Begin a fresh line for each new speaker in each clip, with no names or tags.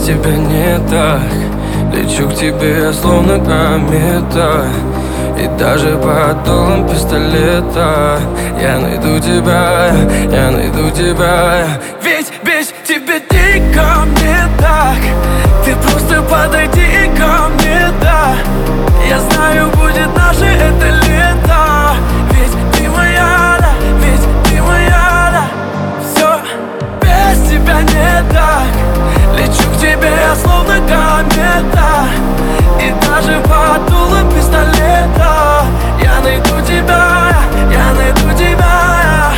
тебя не так. Лечу к тебе, словно комета, и даже под дулом пистолета я найду тебя, я найду тебя. Ведь без тебя дико мне так. Ты просто подойди ко мне, да. Я знаю, будет наше это лето. Ведь ты моя, да, ведь ты моя, да. Все без тебя не так. Лечу к тебе, словно комета, и даже под дулом пистолета я найду тебя, я найду тебя.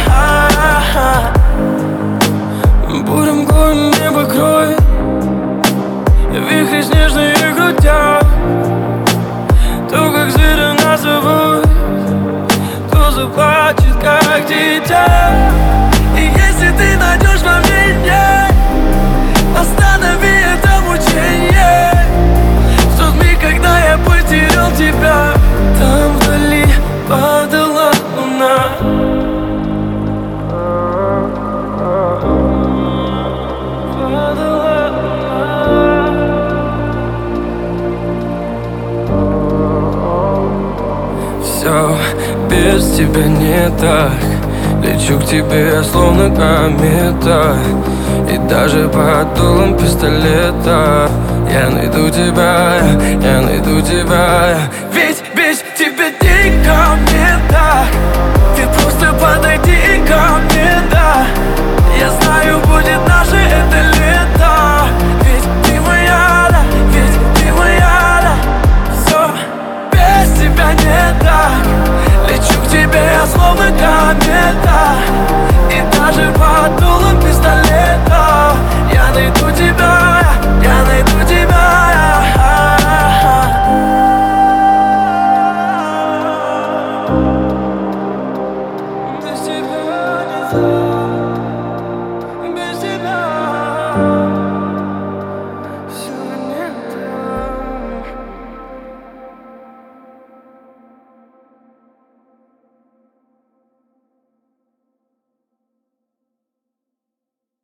Бурем мглой небо кроет, вихри снежные крутят. То, как зверя нас зовут, то заплачет, как дитя. И если ты найдешь во мне меня, останови это мучение. В тот миг, когда я потерял тебя, там вдали падала луна. Падала луна. Все без тебя не так. Лечу к тебе, словно комета, и даже под дулом пистолета я найду тебя, я найду тебя. Ведь